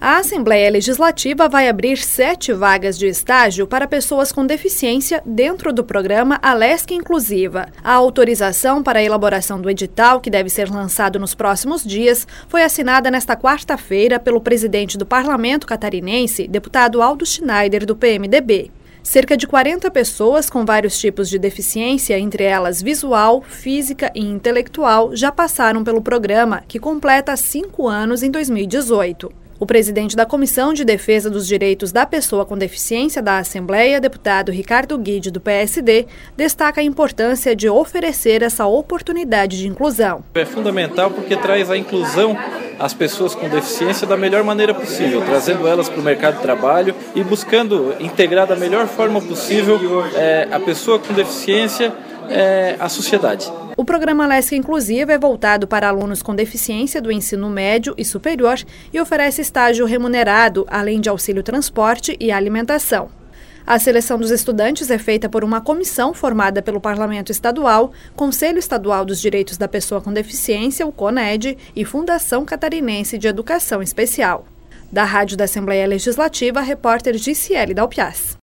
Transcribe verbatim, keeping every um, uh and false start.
A Assembleia Legislativa vai abrir sete vagas de estágio para pessoas com deficiência dentro do programa Alesc Inclusiva. A autorização para a elaboração do edital, que deve ser lançado nos próximos dias, foi assinada nesta quarta-feira pelo presidente do Parlamento catarinense, deputado Aldo Schneider, do P M D B. Cerca de quarenta pessoas com vários tipos de deficiência, entre elas visual, física e intelectual, já passaram pelo programa, que completa cinco anos em dois mil e dezoito. O presidente da Comissão de Defesa dos Direitos da Pessoa com Deficiência da Assembleia, deputado Ricardo Guide, do P S D, destaca a importância de oferecer essa oportunidade de inclusão. É fundamental porque traz a inclusão às pessoas com deficiência da melhor maneira possível, trazendo elas para o mercado de trabalho e buscando integrar da melhor forma possível é, a pessoa com deficiência é, à sociedade. O programa Alesc Inclusiva é voltado para alunos com deficiência do ensino médio e superior e oferece estágio remunerado, além de auxílio transporte e alimentação. A seleção dos estudantes é feita por uma comissão formada pelo Parlamento Estadual, Conselho Estadual dos Direitos da Pessoa com Deficiência, o CONED, e Fundação Catarinense de Educação Especial. Da Rádio da Assembleia Legislativa, repórter Giciele Dalpiaz.